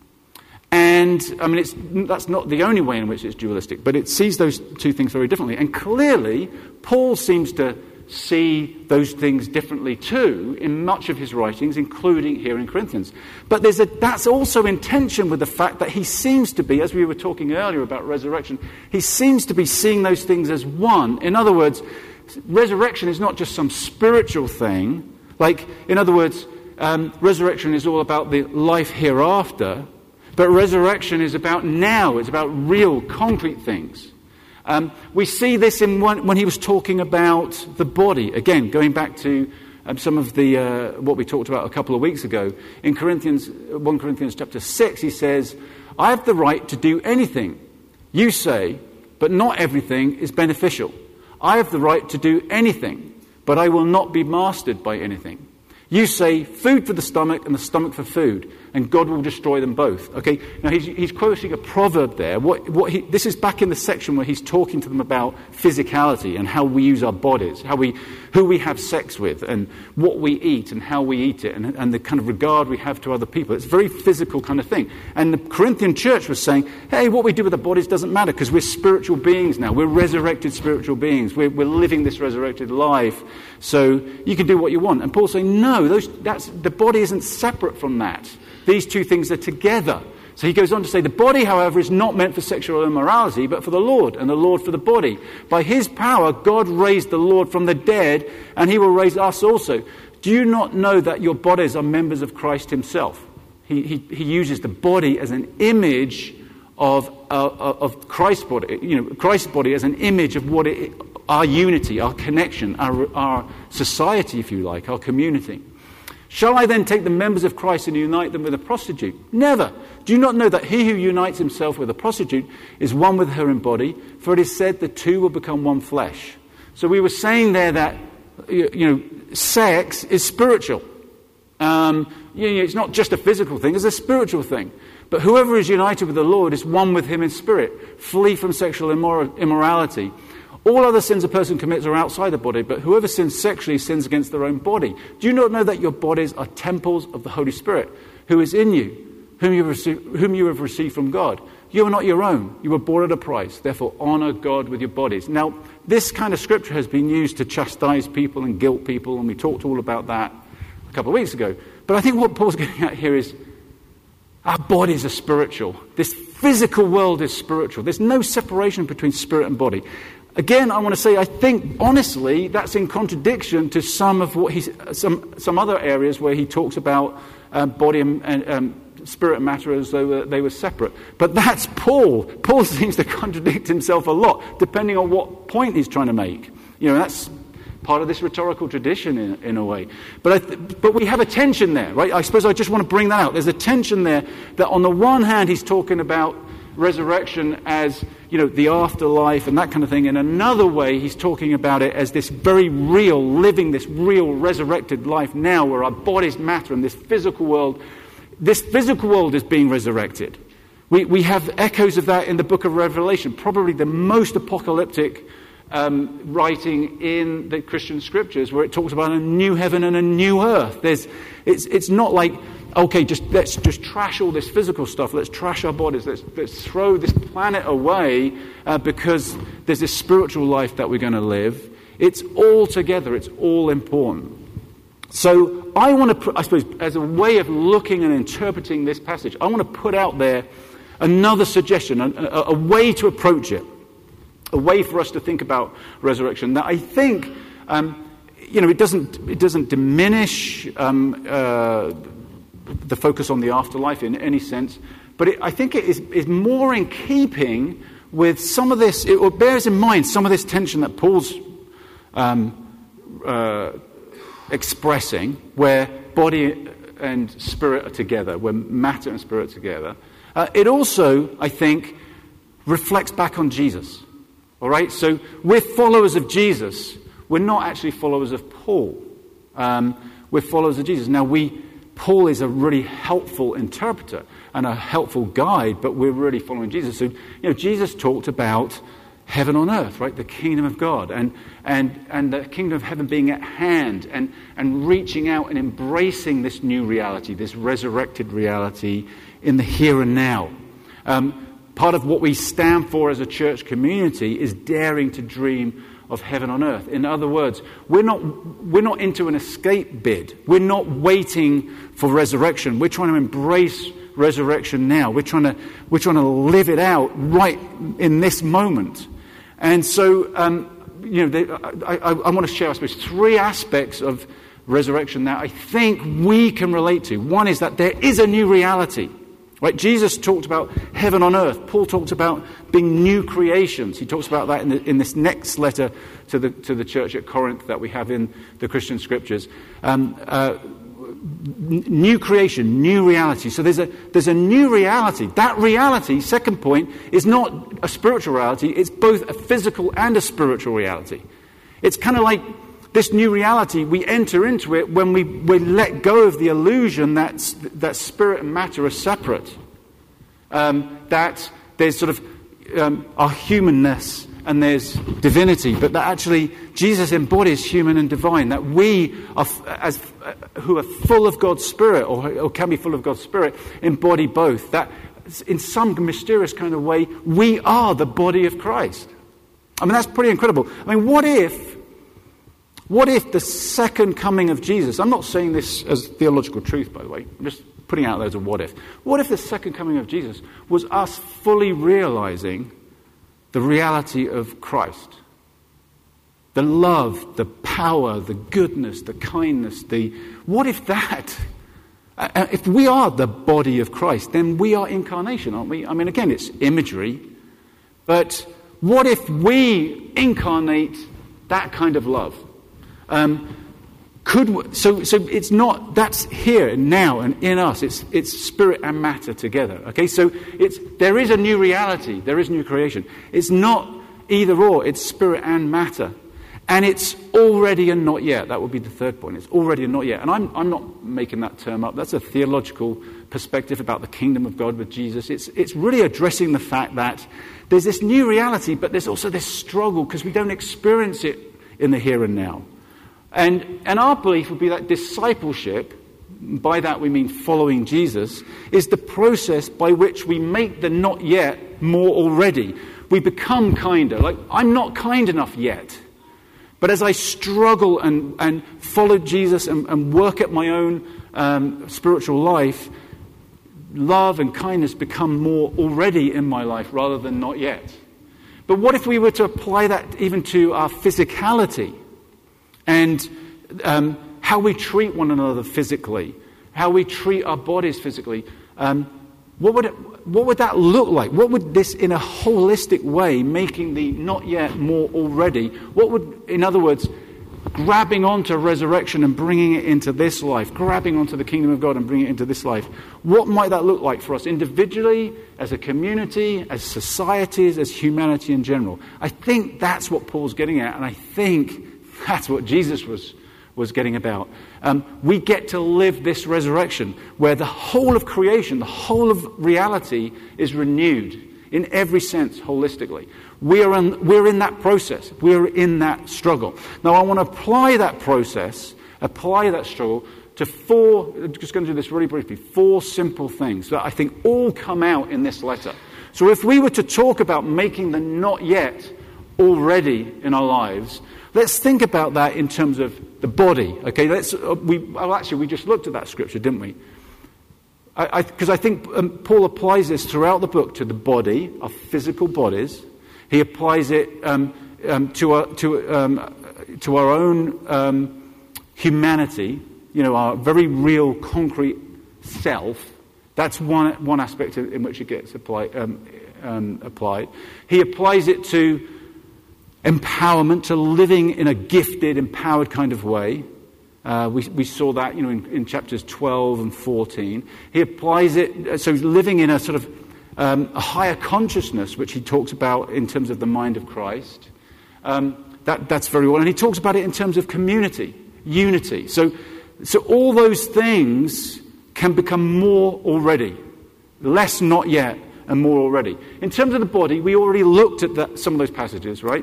And, I mean, it's, that's not the only way in which it's dualistic, but it sees those two things very differently. And clearly, Paul seems to see those things differently too in much of his writings, including here in Corinthians. But there's a, that's also in tension with the fact that he seems to be, as we were talking earlier about resurrection, he seems to be seeing those things as one. In other words, resurrection is not just some spiritual thing. Like, in other words, um, resurrection is all about the life hereafter, but resurrection is about now. It's about real, concrete things. Um, we see this in one, when he was talking about the body. Again, going back to um, some of the uh, what we talked about a couple of weeks ago. In Corinthians, First Corinthians chapter six, he says, I have the right to do anything. You say, but not everything is beneficial. I have the right to do anything, but I will not be mastered by anything. You say, food for the stomach and the stomach for food, and God will destroy them both. Okay, now he's, he's quoting a proverb there. What, what he, this is back in the section where he's talking to them about physicality and how we use our bodies, how we, who we have sex with, and what we eat and how we eat it, and, and the kind of regard we have to other people. It's a very physical kind of thing. And the Corinthian church was saying, hey, what we do with our bodies doesn't matter because we're spiritual beings now. We're resurrected spiritual beings. We're, we're living this resurrected life. So you can do what you want. And Paul's saying, no, those, that's, the body isn't separate from that. These two things are together. So he goes on to say, the body, however, is not meant for sexual immorality, but for the Lord, and the Lord for the body. By his power, God raised the Lord from the dead, and he will raise us also. Do you not know that your bodies are members of Christ himself? He, he, he uses the body as an image of uh, of Christ's body, you know, Christ's body as an image of what it, our unity, our connection, our our society, if you like, our community. Shall I then take the members of Christ and unite them with a prostitute? Never. Do you not know that he who unites himself with a prostitute is one with her in body? For it is said the two will become one flesh. So we were saying there that, you know, sex is spiritual. Um, you know, it's not just a physical thing, it's a spiritual thing. But whoever is united with the Lord is one with him in spirit. Flee from sexual immor- immorality. All other sins a person commits are outside the body, but whoever sins sexually sins against their own body. Do you not know that your bodies are temples of the Holy Spirit, who is in you, whom you, received, whom you have received from God? You are not your own. You were bought at a price. Therefore, honor God with your bodies. Now, this kind of scripture has been used to chastise people and guilt people, and we talked all about that a couple of weeks ago. But I think what Paul's getting at here is our bodies are spiritual. This physical world is spiritual. There's no separation between spirit and body. Again, I want to say, I think, honestly, that's in contradiction to some of what he's, some some other areas where he talks about uh, body and, and um, spirit and matter as though uh, they were separate. But that's Paul. Paul seems to contradict himself a lot, depending on what point he's trying to make. You know, that's part of this rhetorical tradition in, in a way. But I th- but we have a tension there, right? I suppose I just want to bring that out. There's a tension there that on the one hand he's talking about resurrection as, you know, the afterlife and that kind of thing. In another way, he's talking about it as this very real, living this real resurrected life now where our bodies matter and this physical world, this physical world is being resurrected. We, we have echoes of that in the book of Revelation, probably the most apocalyptic um, writing in the Christian scriptures, where it talks about a new heaven and a new earth. There's, it's, it's not like, okay, just let's just trash all this physical stuff. Let's trash our bodies. Let's, let's throw this planet away uh, because there's this spiritual life that we're going to live. It's all together. It's all important. So I want to, put, I suppose, as a way of looking and interpreting this passage, I want to put out there another suggestion, a, a, a way to approach it, a way for us to think about resurrection that I think, um, you know, it doesn't it doesn't diminish Um, uh, the focus on the afterlife in any sense, but it, I think it is, is more in keeping with some of this, it bears in mind some of this tension that Paul's um, uh, expressing, where body and spirit are together, where matter and spirit are together. Uh, it also, I think, reflects back on Jesus. All right? So we're followers of Jesus. We're not actually followers of Paul. Um, we're followers of Jesus. Now, we Paul is a really helpful interpreter and a helpful guide, but we're really following Jesus. So, you know, Jesus talked about heaven on earth, right? The kingdom of God and and and the kingdom of heaven being at hand and, and reaching out and embracing this new reality, this resurrected reality in the here and now. Um, part of what we stand for as a church community is daring to dream of heaven on earth. In other words, we're not we're not into an escape bid. We're not waiting for resurrection. We're trying to embrace resurrection now. We're trying to we're trying to live it out right in this moment. And so, um, you know, they, I, I, I want to share, I suppose, three aspects of resurrection that I think we can relate to. One is that there is a new reality. Right, Jesus talked about heaven on earth. Paul talked about being new creations. He talks about that in, the, in this next letter to the to the church at Corinth that we have in the Christian scriptures. Um, uh, n- new creation, new reality. So there's a there's a new reality. That reality, second point, is not a spiritual reality. It's both a physical and a spiritual reality. It's kind of like this new reality, we enter into it when we, we let go of the illusion that, that spirit and matter are separate. Um, that there's sort of um, our humanness and there's divinity, but that actually Jesus embodies human and divine, that we, are, as uh, who are full of God's Spirit, or, or can be full of God's Spirit, embody both. That in some mysterious kind of way, we are the body of Christ. I mean, that's pretty incredible. I mean, what if What if the second coming of Jesus, I'm not saying this as theological truth, by the way, I'm just putting out there as a what if. What if the second coming of Jesus was us fully realizing the reality of Christ? The love, the power, the goodness, the kindness, the... What if that Uh, if we are the body of Christ, then we are incarnation, aren't we? I mean, again, it's imagery. But what if we incarnate that kind of love? Um, could so so it's not that's here and now and in us. It's it's spirit and matter together. Okay, so it's there is a new reality. There is new creation. It's not either or. It's spirit and matter, and it's already and not yet. That would be the third point. It's already and not yet. And I'm I'm not making that term up. That's a theological perspective about the kingdom of God with Jesus. It's it's really addressing the fact that there's this new reality, but there's also this struggle because we don't experience it in the here and now. And and our belief would be that discipleship, by that we mean following Jesus, is the process by which we make the not yet more already. We become kinder. Like, I'm not kind enough yet. But as I struggle and, and follow Jesus and, and work at my own um, spiritual life, love and kindness become more already in my life rather than not yet. But what if we were to apply that even to our physicality? And um, how we treat one another physically, how we treat our bodies physically, um, what would it, what would that look like? What would this, in a holistic way, making the not yet more already? What would, in other words, grabbing onto resurrection and bringing it into this life, grabbing onto the kingdom of God and bringing it into this life? What might that look like for us individually, as a community, as societies, as humanity in general? I think that's what Paul's getting at, and I think that's what Jesus was, was getting about. Um, we get to live this resurrection where the whole of creation, the whole of reality is renewed in every sense holistically. We are in, we're in that process. We're in that struggle. Now I want to apply that process, apply that struggle to four, I'm just going to do this really briefly, four simple things that I think all come out in this letter. So if we were to talk about making the not yet already in our lives, let's think about that in terms of the body. Okay, let's. Uh, we well, actually we just looked at that scripture, didn't we? Because I, I, I think um, Paul applies this throughout the book to the body, our physical bodies. He applies it um, um, to our to um, to our own um, humanity. You know, our very real, concrete self. That's one one aspect in which it gets applied. Um, um, applied. He applies it to empowerment, to living in a gifted, empowered kind of way. Uh, we, we saw that, you know, in, in chapters twelve and fourteen. He applies it, so he's living in a sort of um, a higher consciousness, which he talks about in terms of the mind of Christ. Um, that, that's very well. And he talks about it in terms of community, unity. So, so all those things can become more already, less not yet, and more already. In terms of the body, we already looked at that, some of those passages, right?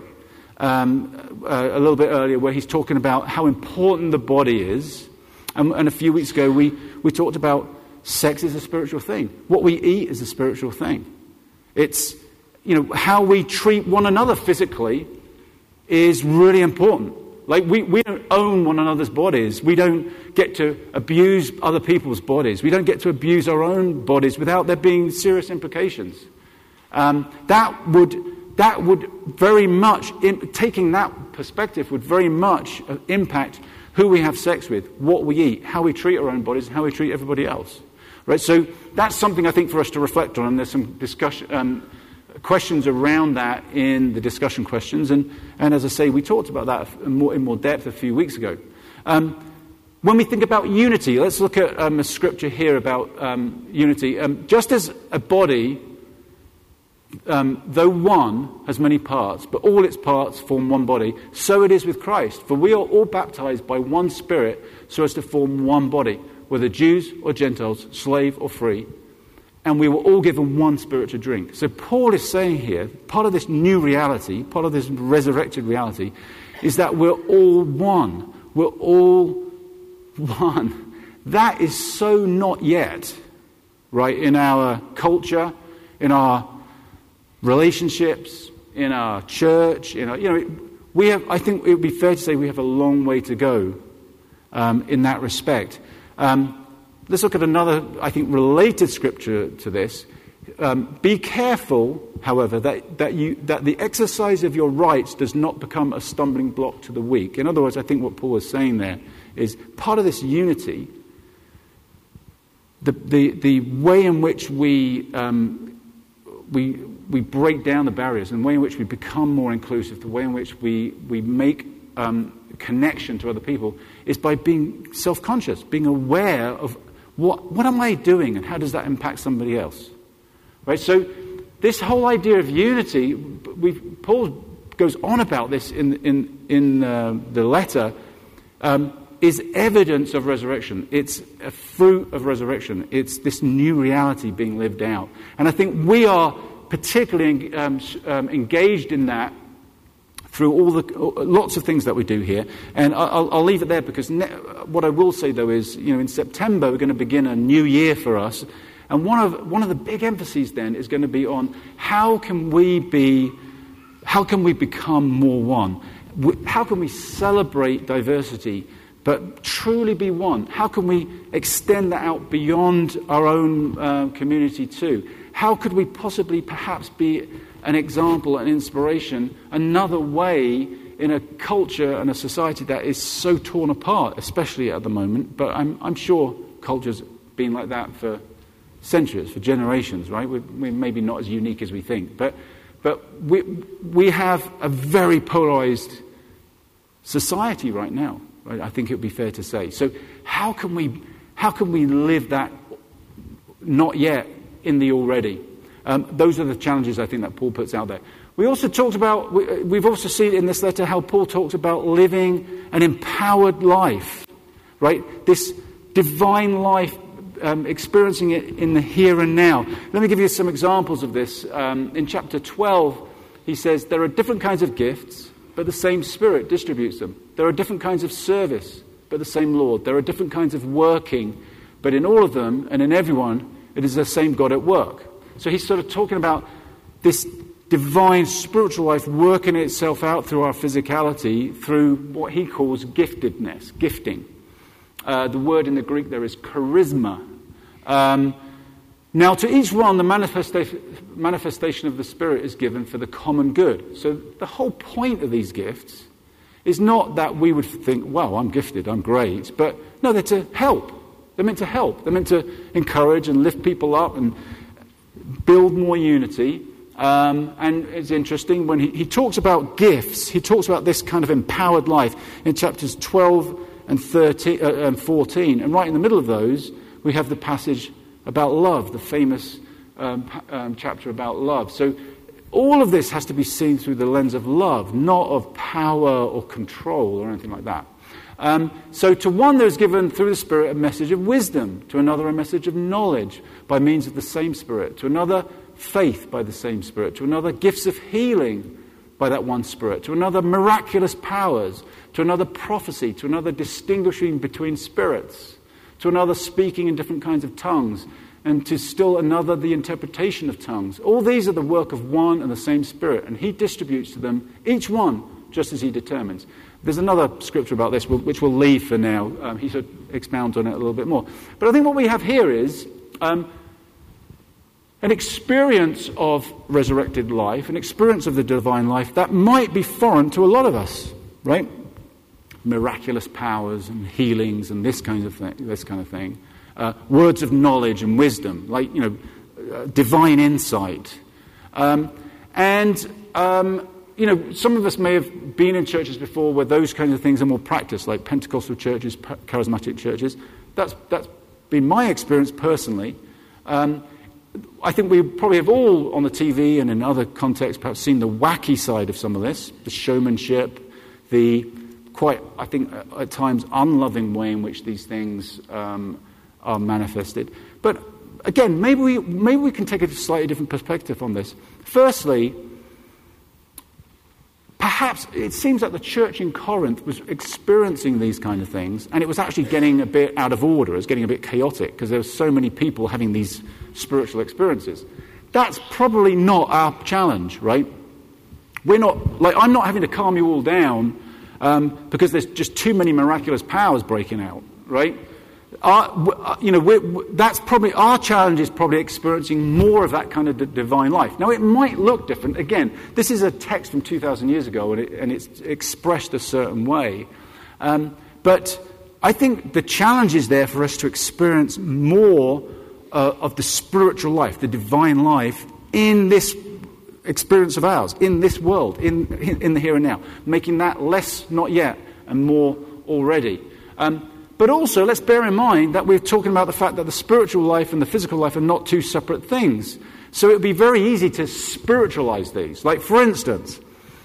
Um, uh, a little bit earlier, where he's talking about how important the body is. And, and a few weeks ago, we, we talked about sex is a spiritual thing. What we eat is a spiritual thing. It's, you know, how we treat one another physically is really important. Like, we, we don't own one another's bodies. We don't get to abuse other people's bodies. We don't get to abuse our own bodies without there being serious implications. Um, that would... That would very much, in, taking that perspective, would very much impact who we have sex with, what we eat, how we treat our own bodies, and how we treat everybody else. Right? So that's something I think for us to reflect on, and there's some discussion, um, questions around that in the discussion questions. And, and as I say, we talked about that in more, in more depth a few weeks ago. Um, when we think about unity, let's look at um, a scripture here about um, unity. Um, just as a body, Um, though one has many parts, but all its parts form one body, so it is with Christ. For we are all baptized by one Spirit so as to form one body, whether Jews or Gentiles, slave or free, and we were all given one Spirit to drink. So Paul is saying here, part of this new reality, part of this resurrected reality, is that we're all one. We're all one. That is so not yet, right, in our culture, in our relationships, in our church, in our, you know, we have. I think it would be fair to say we have a long way to go um, in that respect. Um, let's look at another, I think, related scripture to this. Um, be careful, however, that that you that the exercise of your rights does not become a stumbling block to the weak. In other words, I think what Paul is saying there is part of this unity the the, the way in which we um, we we break down the barriers, and the way in which we become more inclusive, the way in which we we make um, connection to other people, is by being self-conscious, being aware of what what am I doing, and how does that impact somebody else, right? So this whole idea of unity, we Paul goes on about this in in in uh, the letter. Um, is evidence of resurrection. It's a fruit of resurrection. It's this new reality being lived out. And I think we are particularly um, um, engaged in that through all the lots of things that we do here. And I'll, I'll leave it there, because ne- what I will say, though, is, you know, in September we're going to begin a new year for us. And one of one of the big emphases then is going to be on how can we be, how can we become more one? How can we celebrate diversity but truly be one? How can we extend that out beyond our own uh, community too? How could we possibly perhaps be an example, an inspiration, another way in a culture and a society that is so torn apart, especially at the moment? But I'm, I'm sure culture's been like that for centuries, for generations, right? We're, we're maybe not as unique as we think. But, but we, we have a very polarized society right now. Right, I think it would be fair to say. So how can we how can we live that not yet in the already? Um, those are the challenges I think that Paul puts out there. We also talked about, we, we've also seen in this letter how Paul talks about living an empowered life, right? This divine life, um, experiencing it in the here and now. Let me give you some examples of this. Um, in chapter twelve, he says, there are different kinds of gifts, but the same Spirit distributes them. There are different kinds of service, but the same Lord. There are different kinds of working, but in all of them and in everyone, it is the same God at work. So he's sort of talking about this divine spiritual life working itself out through our physicality, through what he calls giftedness, gifting. Uh, the word in the Greek there is charisma. Um, now, to each one, the manifestation, manifestation of the Spirit is given for the common good. So the whole point of these gifts is not that we would think, well, I'm gifted, I'm great. But no, they're to help. They're meant to help. They're meant to encourage and lift people up and build more unity. Um, and it's interesting, when he, he talks about gifts, he talks about this kind of empowered life in chapters twelve and thirteen uh, and fourteen. And right in the middle of those, we have the passage about love, the famous um, um, chapter about love. So all of this has to be seen through the lens of love, not of power or control or anything like that. Um, so to one there is given through the Spirit a message of wisdom, to another a message of knowledge by means of the same Spirit, to another faith by the same Spirit, to another gifts of healing by that one Spirit, to another miraculous powers, to another prophecy, to another distinguishing between spirits, to another speaking in different kinds of tongues, and to still another the interpretation of tongues. All these are the work of one and the same Spirit, and he distributes to them, each one, just as he determines. There's another scripture about this, which we'll leave for now. Um, he should expound on it a little bit more. But I think what we have here is um, an experience of resurrected life, an experience of the divine life that might be foreign to a lot of us, right? Miraculous powers and healings and this kind of thing. This kind of thing. Uh, words of knowledge and wisdom, like, you know, uh, divine insight. Um, and, um, you know, some of us may have been in churches before where those kinds of things are more practiced, like Pentecostal churches, charismatic churches. That's that's been my experience personally. Um, I think we probably have all on the T V and in other contexts perhaps seen the wacky side of some of this, the showmanship, the quite, I think, at times unloving way in which these things um, are manifested. But again, maybe we maybe we can take a slightly different perspective on this. Firstly, perhaps it seems like the church in Corinth was experiencing these kind of things, and it was actually getting a bit out of order. It was getting a bit chaotic because there were so many people having these spiritual experiences. That's probably not our challenge, right? We're not, like, I'm not having to calm you all down um, because there's just too many miraculous powers breaking out, right? Our, you know, we're, that's probably our challenge is probably experiencing more of that kind of d- divine life. Now, it might look different. Again, this is a text from two thousand years ago, and, it, and it's expressed a certain way. Um, but I think the challenge is there for us to experience more uh, of the spiritual life, the divine life, in this experience of ours, in this world, in, in the here and now, making that less not yet and more already. Um, but also, let's bear in mind that we're talking about the fact that the spiritual life and the physical life are not two separate things. So it would be very easy to spiritualize these. Like, for instance,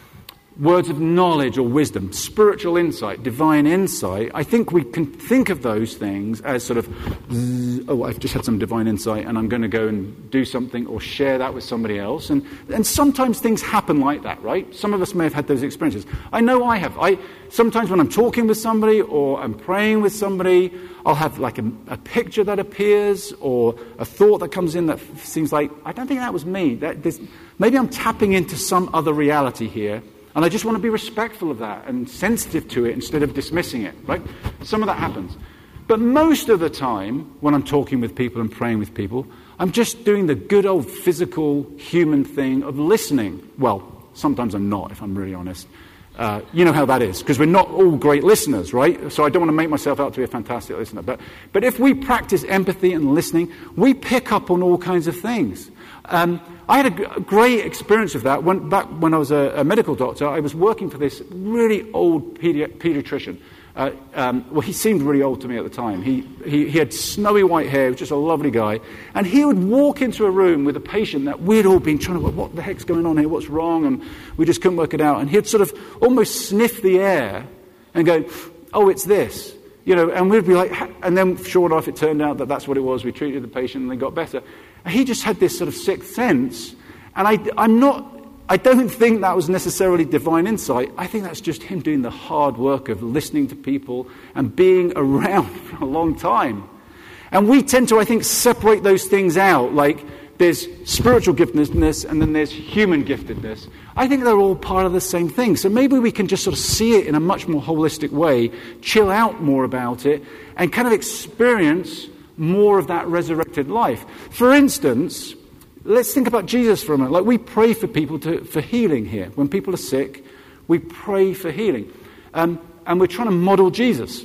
words of knowledge or wisdom, spiritual insight, divine insight. I think we can think of those things as sort of, oh, I've just had some divine insight and I'm going to go and do something or share that with somebody else. And, and sometimes things happen like that, right? Some of us may have had those experiences. I know I have. I sometimes when I'm talking with somebody or I'm praying with somebody, I'll have like a, a picture that appears or a thought that comes in that seems like, I don't think that was me. That, this, maybe I'm tapping into some other reality here. And I just want to be respectful of that and sensitive to it instead of dismissing it, right? Some of that happens. But most of the time, when I'm talking with people and praying with people, I'm just doing the good old physical human thing of listening. Well, sometimes I'm not, if I'm really honest. Uh, you know how that is, because we're not all great listeners, right? So I don't want to make myself out to be a fantastic listener. But, but if we practice empathy and listening, we pick up on all kinds of things. Um, I had a g- great experience of that. When, back when I was a, a medical doctor, I was working for this really old pedi- pediatrician. Uh, um, well, he seemed really old to me at the time. He, he, he had snowy white hair, he was just a lovely guy. And he would walk into a room with a patient that we'd all been trying to work, what the heck's going on here, what's wrong? And we just couldn't work it out. And he'd sort of almost sniff the air and go, oh, it's this. You know, and we'd be like, and then sure enough, it turned out that that's what it was. We treated the patient and they got better. And he just had this sort of sixth sense. And I, I'm not, I don't think that was necessarily divine insight. I think that's just him doing the hard work of listening to people and being around for a long time. And we tend to, I think, separate those things out. Like there's spiritual giftedness and then there's human giftedness. I think they're all part of the same thing. So maybe we can just sort of see it in a much more holistic way, chill out more about it, and kind of experience more of that resurrected life. For instance, let's think about Jesus for a moment. Like we pray for people to, for healing here. When people are sick, we pray for healing. Um, and we're trying to model Jesus.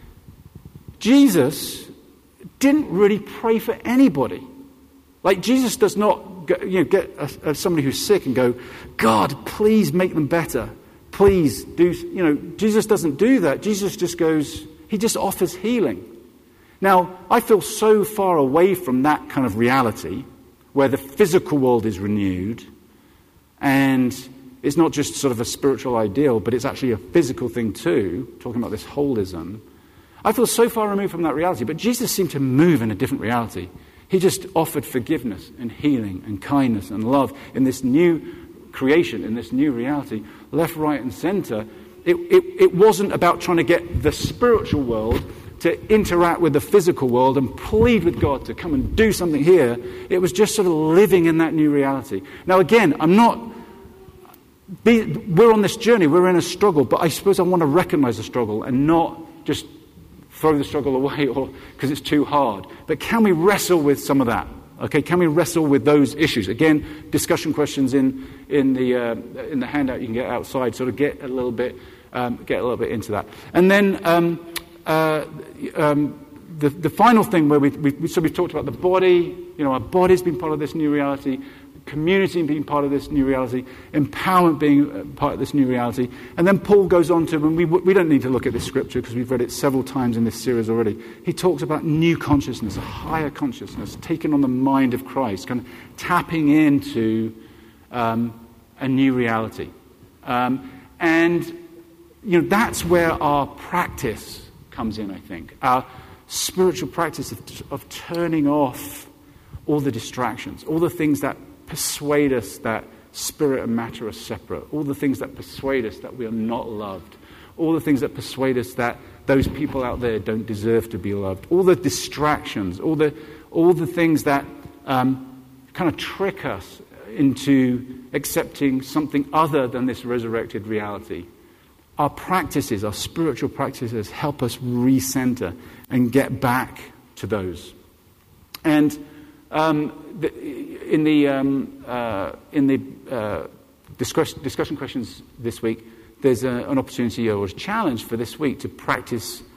Jesus didn't really pray for anybody. Like Jesus does not go, you know, get a, a, somebody who's sick and go, God, please make them better. Please do, you know, Jesus doesn't do that. Jesus just goes, he just offers healing. Now, I feel so far away from that kind of reality where the physical world is renewed and it's not just sort of a spiritual ideal, but it's actually a physical thing too, talking about this holism. I feel so far removed from that reality, but Jesus seemed to move in a different reality. He just offered forgiveness and healing and kindness and love in this new creation, in this new reality, left, right, and center. It, it, it wasn't about trying to get the spiritual world to interact with the physical world and plead with God to come and do something here. It was just sort of living in that new reality. Now, again, I'm not... Be, we're on this journey, we're in a struggle, but I suppose I want to recognize the struggle and not just throw the struggle away or because it's too hard. But can we wrestle with some of that? Okay, can we wrestle with those issues? Again, discussion questions in in the uh, in the handout you can get outside. Sort of get a little bit um, get a little bit into that, and then um, uh, um, the the final thing where we, we so we've talked about the body. You know, our body's been part of this new reality. Community being part of this new reality, empowerment being part of this new reality. And then Paul goes on to, and we, we don't need to look at this scripture because we've read it several times in this series already. He talks about new consciousness, a higher consciousness, taking on the mind of Christ, kind of tapping into um, a new reality. Um, and, you know, that's where our practice comes in, I think. Our spiritual practice of, of turning off all the distractions, all the things that persuade us that spirit and matter are separate, all the things that persuade us that we are not loved, all the things that persuade us that those people out there don't deserve to be loved, all the distractions, all the all the things that um, kind of trick us into accepting something other than this resurrected reality. Our practices, our spiritual practices, help us recenter and get back to those. And Um, the, in the um, uh, in the uh, discuss, discussion questions this week, there's a, an opportunity or a challenge for this week to practice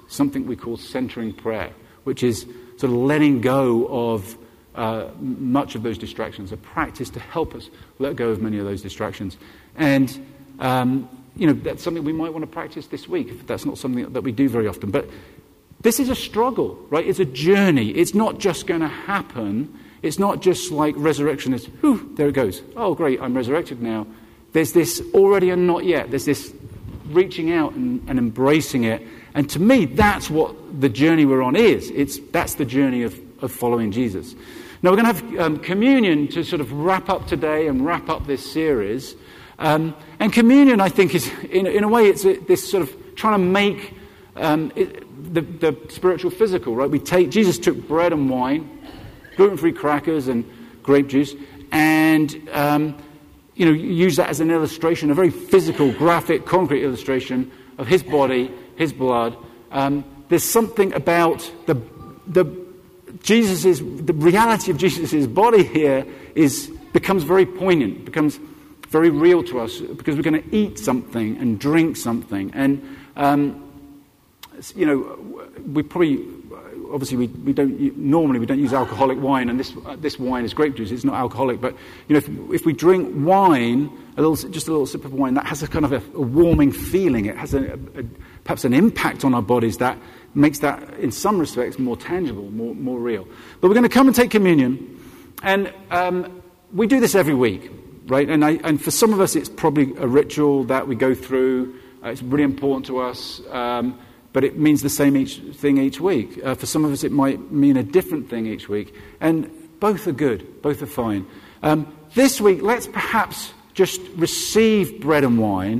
something we call centering prayer, which is sort of letting go of uh, much of those distractions, a practice to help us let go of many of those distractions. And, um, you know, that's something we might want to practice this week, if that's not something that we do very often. But this is a struggle, right? It's a journey. It's not just going to happen. It's not just like resurrection is, whew, there it goes. Oh, great, I'm resurrected now. There's this already and not yet. There's this reaching out and, and embracing it. And to me, that's what the journey we're on is. It's That's the journey of, of following Jesus. Now, we're going to have um, communion to sort of wrap up today and wrap up this series. Um, and communion, I think, is, in, in a way, it's a, this sort of trying to make um, it, the, the spiritual physical, right? We take, Jesus took bread and wine, gluten-free crackers and grape juice, and, um, you know, use that as an illustration, a very physical, graphic, concrete illustration of his body, his blood. Um, there's something about the the Jesus's the reality of Jesus's body here is becomes very poignant, becomes very real to us because we're going to eat something and drink something, and um, you know, we probably obviously we, we don't normally we don't use alcoholic wine, and this uh, this wine is grape juice. It's not alcoholic, but you know, if, if we drink wine, a little just a little sip of wine, that has a kind of a, a warming feeling. It has a, a, perhaps an impact on our bodies that makes that, in some respects, more tangible, more more real. But we're going to come and take communion, and um, we do this every week, right? And I, and for some of us, it's probably a ritual that we go through. Uh, it's really important to us. Um, But it means the same each thing each week. Uh, for some of us, it might mean a different thing each week. And both are good. Both are fine. Um, this week, let's perhaps just receive bread and wine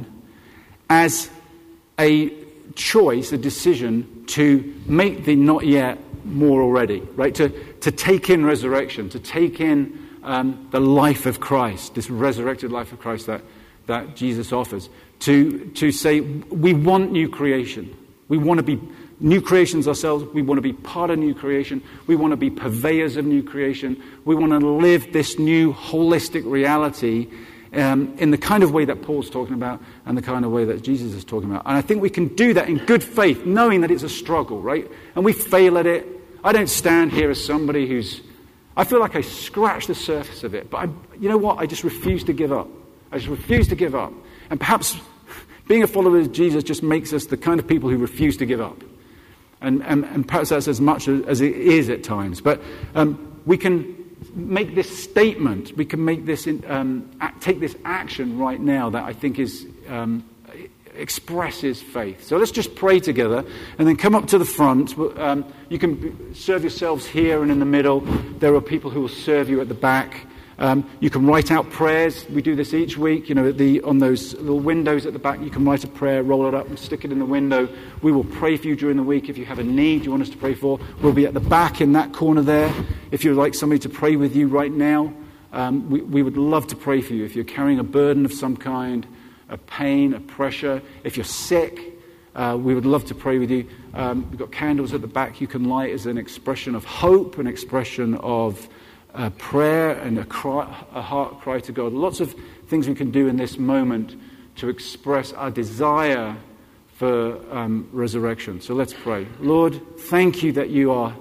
as a choice, a decision to make the not yet more already, right? To, to take in resurrection, to take in um, the life of Christ, this resurrected life of Christ that, that Jesus offers. To, to say, we want new creation. We want to be new creations ourselves. We want to be part of new creation. We want to be purveyors of new creation. We want to live this new holistic reality um, in the kind of way that Paul's talking about and the kind of way that Jesus is talking about. And I think we can do that in good faith, knowing that it's a struggle, right? And we fail at it. I don't stand here as somebody who's... I feel like I scratched the surface of it. But I, you know what? I just refuse to give up. I just refuse to give up. And perhaps... being a follower of Jesus just makes us the kind of people who refuse to give up. And, and, and perhaps that's as much as it is at times. But um, we can make this statement, we can make this, in, um, act, take this action right now that I think is um, expresses faith. So let's just pray together and then come up to the front. Um, you can serve yourselves here and in the middle. There are people who will serve you at the back. Um, you can write out prayers. We do this each week. You know, at the, on those little windows at the back, you can write a prayer, roll it up, and stick it in the window. We will pray for you during the week. If you have a need you want us to pray for, we'll be at the back in that corner there. If you'd like somebody to pray with you right now, um, we, we would love to pray for you. If you're carrying a burden of some kind, a pain, a pressure, if you're sick, uh, we would love to pray with you. Um, we've got candles at the back you can light as an expression of hope, an expression of Uh, prayer and a, cry, a heart cry to God. Lots of things we can do in this moment to express our desire for um, resurrection. So let's pray. Lord, thank you that you are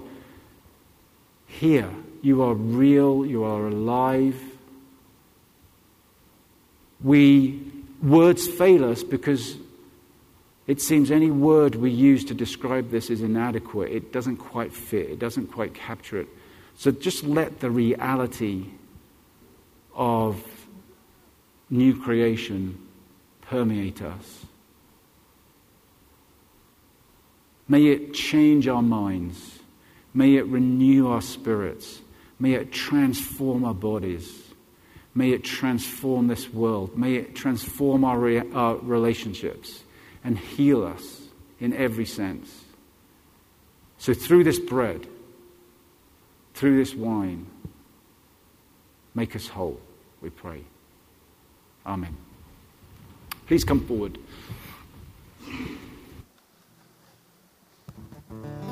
here. You are real. You are alive. We, words fail us because it seems any word we use to describe this is inadequate. It doesn't quite fit. It doesn't quite capture it. So just let the reality of new creation permeate us. May it change our minds. May it renew our spirits. May it transform our bodies. May it transform this world. May it transform our, re- our relationships and heal us in every sense. So through this bread, through this wine, make us whole, we pray. Amen. Please come forward.